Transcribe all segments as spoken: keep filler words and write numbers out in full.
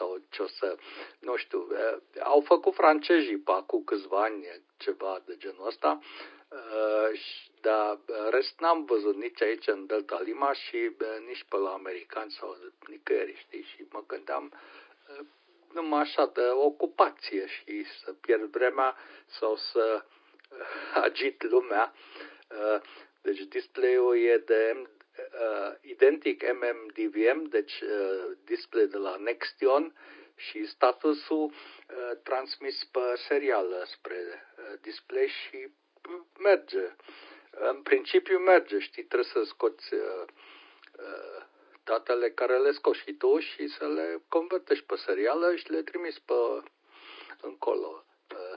sau ce o să, nu știu, au făcut francezii pe acum câțiva ani ceva de genul ăsta, dar rest n-am văzut nici aici în Delta Lima și nici pe la americani sau nicăieri, știi, și mă gândeam numai așa de ocupație și să pierd vremea sau să agit lumea. Deci display-ul e de uh, identic M M D V M, deci uh, display de la Nextion și statusul uh, transmis pe serial spre uh, display și merge. În principiu merge, știi, trebuie să scoți uh, uh, datele care le scoți și tu și să le convertești pe serială și le trimiți pe încolo. Uh,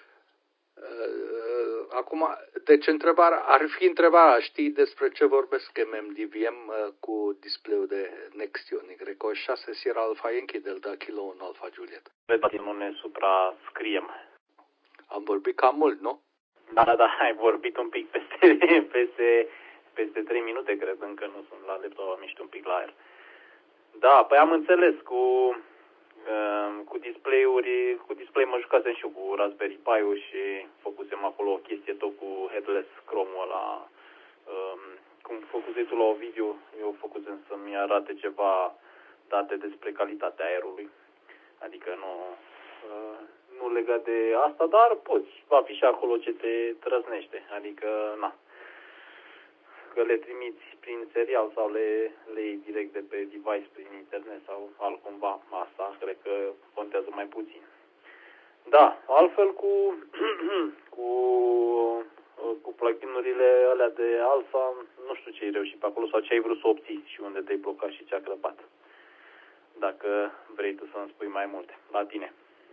uh, acum, deci întrebarea, ar fi întrebarea, știi despre ce vorbesc M M D V M uh, cu display-ul de Nextion, Y șase Sierra Alpha Yankee Delta Kilo unu Alpha Juliet. Vedem, nu ne suprascriem. Am vorbit cam mult, nu? Da, da, da, ai vorbit un pic peste, peste, peste trei minute, cred, încă nu sunt la laptop, am ieșit un pic la aer. Da, păi am înțeles, cu, uh, cu display-uri, cu display mă jucasem și eu cu Raspberry Pi-ul și făcusem acolo o chestie tot cu headless Chrome-ul ăla. Uh, cum făcuse tu la o video, eu făcusem să-mi arate ceva date despre calitatea aerului. Adică nu... Uh, nu legat de asta, dar poți afișa acolo ce te trăznește. Adică, na, că le trimiți prin serial sau le, le iei direct de pe device prin internet sau altcumva, asta cred că contează mai puțin. Da, altfel cu, cu, cu plugin-urile alea de alfa, nu știu ce ai reușit pe acolo sau ce ai vrut să obții și unde te-ai blocat și ce a crăpat. Dacă vrei tu să-mi spui mai multe, la tine.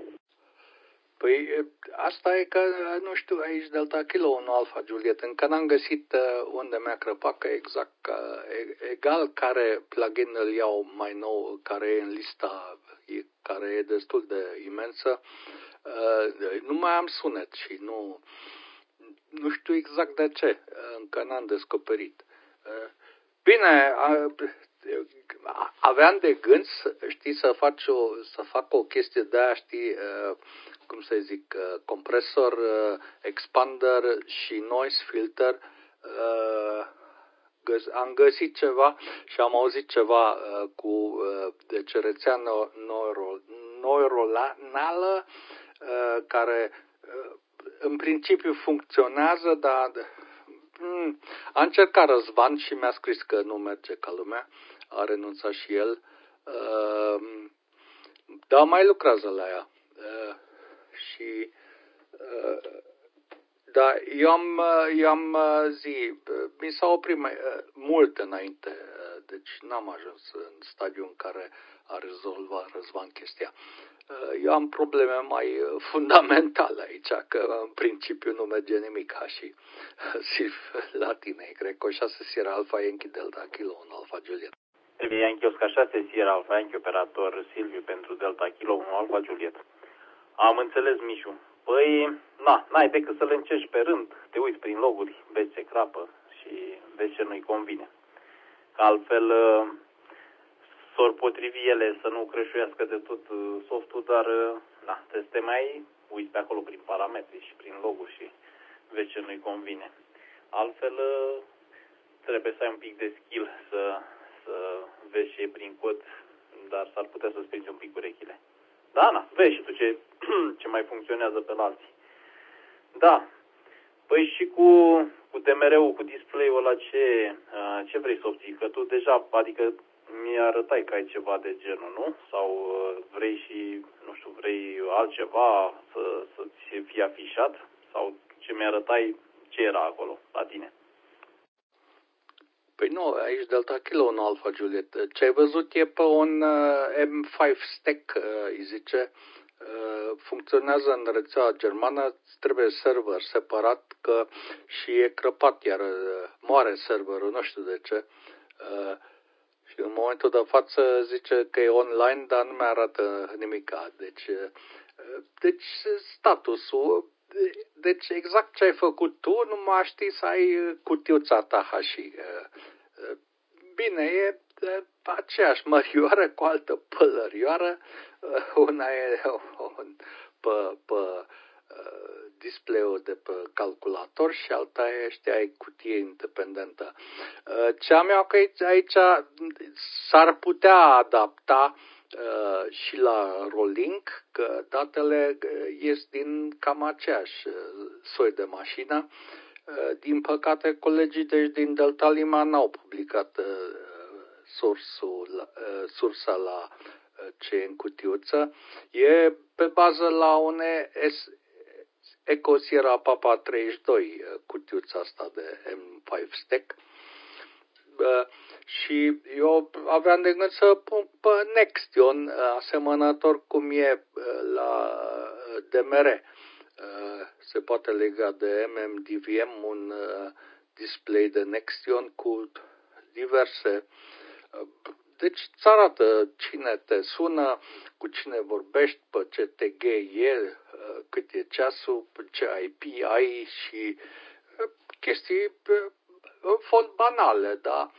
Păi asta e că, nu știu, aici Delta Kilo unu Alpha Juliet, încă n-am găsit unde mi-a crăpat, că exact, că egal care plugin îl iau mai nou, care e în lista, care e destul de imensă, nu mai am sunet și nu, nu știu exact de ce, încă n-am descoperit. Bine, aveam de gând, știi, să fac o, să fac o chestie de aia, știi, cum să zic, compresor, expander și noise filter. Am găsit ceva și am auzit ceva cu deci rețea neuronală care în principiu funcționează, dar a încercat Răzvan și mi-a scris că nu merge ca lumea, a renunțat și el, dar mai lucrează la ea. Și da, eu am, eu am zi, mi s-a oprit mai, mult înainte, deci n-am ajuns în stadiul în care a rezolvat Răzvan chestia. Eu am probleme mai fundamentale aici, că în principiu nu merge nimic, ca și Silv la tine, cred că șase Sierra Alpha Yankee Delta Kilo unu Alpha Juliet. Yankee Oscar șase Sierra Alpha Yankee operator Silviu pentru Delta Kilo unu Alpha Juliet. Am înțeles, Mișu. Păi, na, n-ai decât să le încerci pe rând, te uiți prin loguri, vezi ce crapă și vezi ce nu-i convine. Că altfel s-or potrivi ele să nu creșuiască de tot softul, dar na, trebuie să te mai uiți pe acolo prin parametri și prin loguri și vezi ce nu-i convine. Altfel trebuie să ai un pic de skill să, să vezi ce e prin cod, dar s-ar putea să-ți prinzi un pic urechile. Da, na, vezi și tu ce, ce mai funcționează pe la alții. Da, păi și cu, cu T M R-ul, cu display-ul ăla, ce, ce vrei să obții? Că tu deja, adică mi-arătai că ai ceva de genul, nu? Sau vrei și, nu știu, vrei altceva să, să-ți fie afișat? Sau ce mi-arătai, ce era acolo la tine? Păi nu, aici Delta Kilo unu Alpha Juliet. Ce ai văzut e pe un uh, M cinci stack, uh, îi zice, uh, funcționează în rețeaua germană, trebuie server separat, că și e crăpat, iar uh, moare serverul, nu știu de ce. Uh, și în momentul de față zice că e online, dar nu mi-arată nimica. Deci, uh, deci statusul, deci exact ce ai făcut tu, nu mai știi să ai cutiuța ta și... Bine, e de aceeași mărioară cu altă pălărioară. Una e un, pe, pe display-ul de pe calculator și alta e, știai, cutie independentă. Ce am eu că aici, aici s-ar putea adapta uh, și la Rolink, că datele ies din cam aceeași soi de mașină. Uh, din păcate, colegii deci din Delta Lima n-au publicat uh, sursul, uh, sursa la uh, ce e în cutiuță. E pe bază la un S Eco Sierra Papa treizeci și doi, cutiuța asta de M cinci stack. Uh, și eu aveam de gând să pun pe Nextion, asemănător cum e la D M R. Uh, se poate lega de M M D V M un uh, display de Nextion cu diverse. Uh, deci îți arată cine te sună, cu cine vorbești, pe ce T G e, cât e ceasul, pe ce I P ai și chestii foarte banale, dar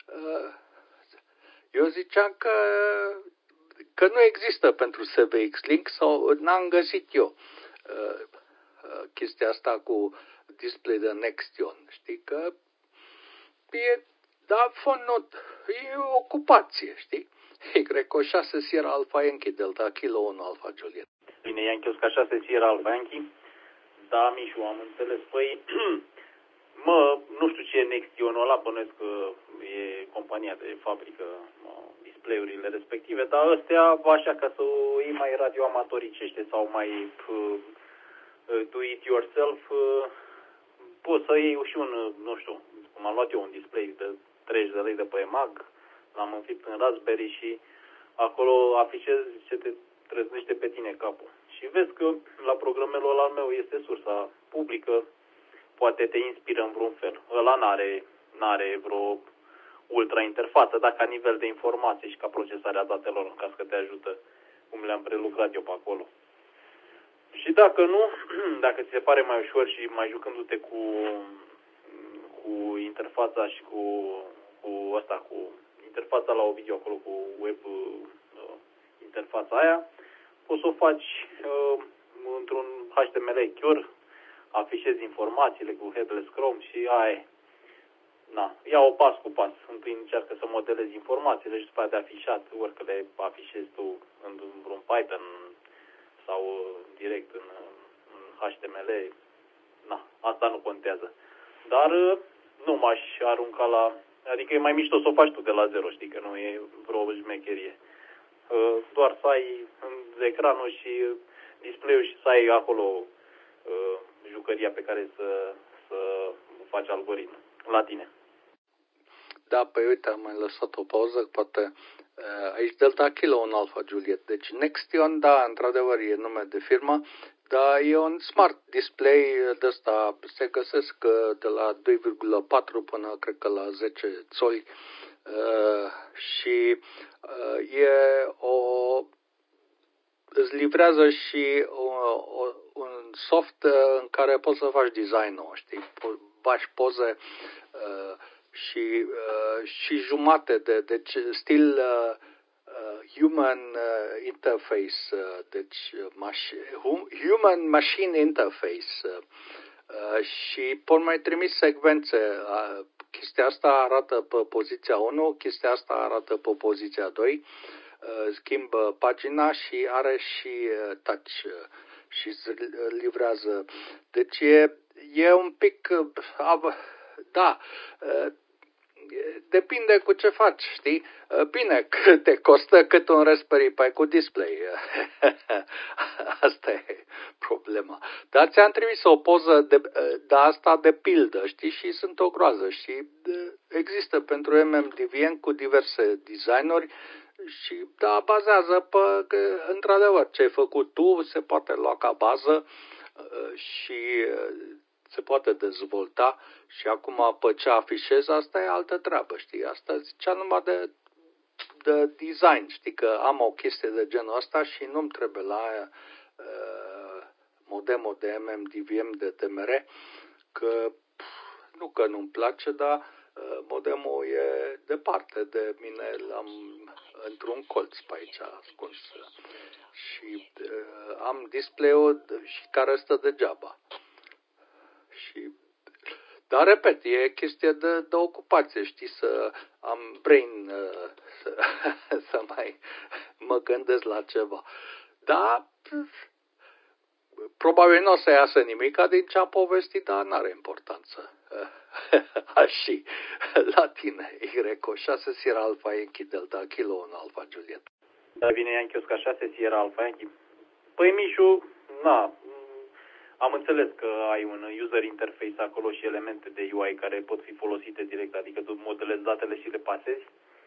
eu ziceam că, că nu există pentru S V X Link sau n-am găsit eu chestia asta cu display de Nextion, știi, că e, da, fonot, e o ocupație, știi? Y șase Sierra Alpha Yankee Delta Kilo unu Alpha Juliet. Bine, Yankee Oscar șase Sierra Alpha Yankee. Da, Mișu, am înțeles. Păi, mă, nu știu ce e Nextionul ăla, bănuiesc că e compania de fabrică display-urile respective, dar ăstea, așa, ca să o iei mai radioamatoricește sau mai uh, do it yourself, uh, poți să iei și un, nu știu, cum am luat eu un display de treizeci de lei de pe E M A G, l-am înfipt în Raspberry și acolo afișezi ce te trăznește pe tine capul. Și vezi că la programelul ăla al meu este sursa publică, poate te inspiră în vreun fel. Ăla n-are, n-are vreo ultra interfață, dar ca nivel de informație și ca procesarea datelor, în caz că te ajută cum le-am prelucrat eu pe acolo. Și dacă nu, dacă ți se pare mai ușor și mai jucându-te cu, cu interfața și cu, cu asta, cu interfața la o video acolo, cu web uh, interfața aia, poți să o faci uh, într-un H T M L cure, afișezi informațiile cu headless Chrome și aia. Na, ia-o pas cu pas. Întâi încearcă să modelezi informațiile și după aia de afișat, ori că le afișezi tu în vreun Python sau direct în, în H T M L. Na, asta nu contează. Dar nu m-aș arunca la... Adică e mai mișto să o faci tu de la zero, știi, că nu e vreo șmecherie. Doar să ai ecranul și display-ul și să ai acolo jucăria pe care să, să faci algoritm la tine. Da, păi uite, am mai lăsat o pauză, poate aici Delta Kilo unu Alpha Juliet. Deci Nextion, da, într-adevăr e nume de firmă, dar e un smart display de ăsta, se găsesc de la doi virgulă patru până cred că la zece țoli uh, și uh, e o îți livrează și o, o, un soft în care poți să faci design-ul, știi, faci poze uh, și, uh, și jumate de, deci stil uh, human uh, interface, uh, deci hum, human machine interface uh, și pot mai trimis secvențe. Uh, chestia asta arată pe poziția unu, chestia asta arată pe poziția doi. Schimbă pagina și are și touch și se livrează. Deci e, e un pic, da, depinde cu ce faci, știi? Bine, cât te costă cât un Raspberry Pi cu display. Asta e problema. Dar ți-am trimis o poză de, de asta de pildă, știi? Și sunt o groază și există pentru M M D V M cu diverse designuri. Și da, bazează pe, că, într-adevăr, ce ai făcut tu se poate lua ca bază și se poate dezvolta și acum pe ce afișez, asta e altă treabă, știi? Asta zicea numai de, de design, știi? Că am o chestie de genul ăsta și nu-mi trebuie la uh, modemul de M M D V M de T M R, că nu că nu-mi place, dar modemul e departe de mine, l-am într-un colț pe aici ascuns și uh, am display-ul și care stă degeaba. Și, dar repet, e chestie de, de ocupație, știi, să am brain, uh, să, să mai mă gândesc la ceva. Dar probabil nu o să iasă nimic din ce am povestit, dar n-are importanță. Și la tine, Y, șase Sierra Alpha Yankee Delta Kilo unu Alpha Juliet. Da, vine Yankee Oscar șase Sierra Alpha Yankee. Păi, Mișu, na, am înțeles că ai un user interface acolo și elemente de U I care pot fi folosite direct, adică tu modelezi datele și le pasezi.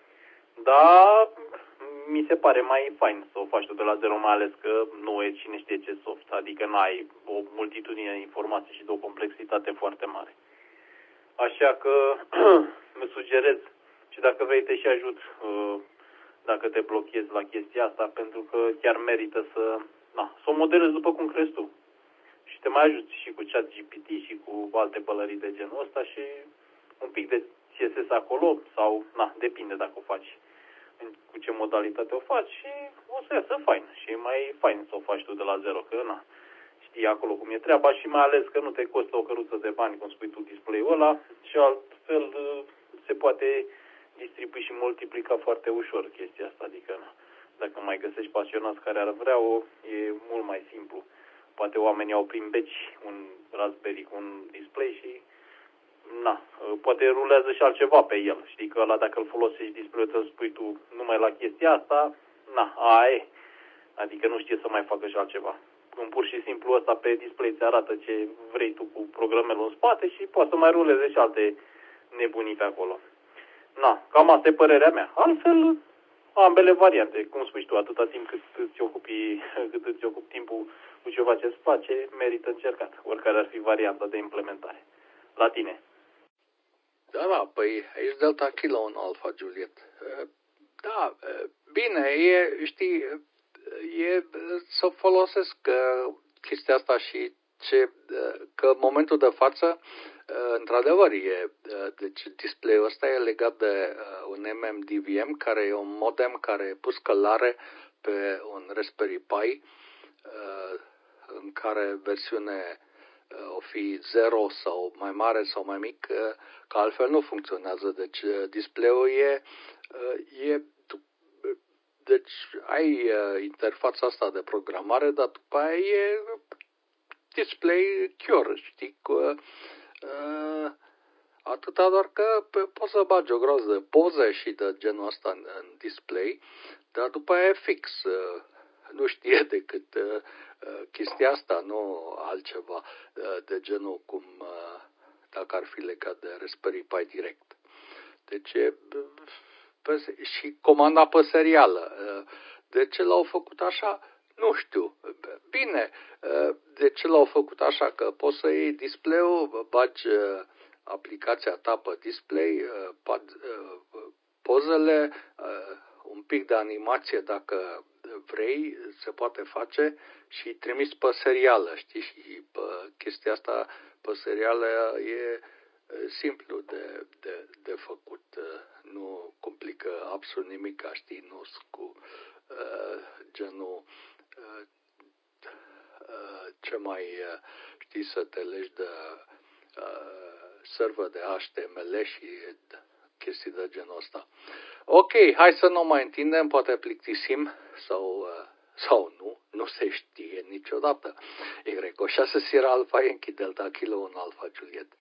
Dar mi se pare mai fain să o faci tu de la zero, mai ales că nu e cine știe ce soft, adică n-ai o multitudine de informații și de o complexitate foarte mare. Așa că îmi sugerez și dacă vrei te și ajut dacă te blochezi la chestia asta, pentru că chiar merită să, na, să o modelezi după cum crezi tu. Și te mai ajuți și cu ChatGPT și cu alte pălării de genul ăsta și un pic de C S S acolo sau, na, depinde dacă o faci, cu ce modalitate o faci și o să iasă fain. Și e mai fain să o faci tu de la zero, că, na, știi acolo cum e treaba și mai ales că nu te costă o căruță de bani, cum spui tu, display-ul ăla și altfel se poate distribui și multiplica foarte ușor chestia asta, adică na, dacă mai găsești pasionați care ar vrea-o, e mult mai simplu. Poate oamenii au prin beci un Raspberry cu un display și na, poate rulează și altceva pe el. Știi că ăla dacă îl folosești display-ul tău spui tu numai la chestia asta, na, aia e. Adică nu știe să mai facă și altceva. Când pur și simplu ăsta pe display ți arată ce vrei tu cu programele în spate și poate să mai ruleze și alte nebunii pe acolo. Na, cam asta e părerea mea. Altfel, ambele variante, cum spui tu, atâta timp cât îți ocupi, cât îți ocupi timpul cu ceva ce îți place, merită încercat, oricare ar fi varianta de implementare. La tine. Da, da, păi aici Delta Kilo unu Alpha Juliet. Da, bine, e, știi, e să folosesc chestia asta și ce, că în momentul de față, într-adevăr, e, deci display-ul ăsta e legat de un M M D V M, care e un modem care e pus călare pe un Raspberry Pi, în care versiune o fi zero sau mai mare sau mai mic, că altfel nu funcționează. Deci display-ul e, e deci ai interfața asta de programare, dar după aia e display cure, știi, cu, uh, atâta doar că poți să bagi o groază de poze și de genul ăsta în, în display, dar după aia e fix, uh, nu știe decât uh, chestia asta, nu altceva uh, de genul cum uh, dacă ar fi legat de Raspberry Pi direct. Deci e, pe, și comanda pe serială. Uh, de ce l-au făcut așa? Nu știu. Bine, de ce l-au făcut așa? Că poți să iei display-ul, bagi aplicația ta pe display, pozele, un pic de animație dacă vrei, se poate face și trimis pe serială, știi? Și pe chestia asta pe serială e simplu de, de, de făcut. Nu complică absolut nimic, știi? Nu cu uh, genul ce mai știi să te legi de uh, server de H T M L și chestii de genul ăsta. Ok, hai să nu mai întindem, poate plictisim sau, uh, sau nu, nu se știe niciodată. Y șase Sierra Alpha Yankee Delta Kilo unu Alpha Juliet.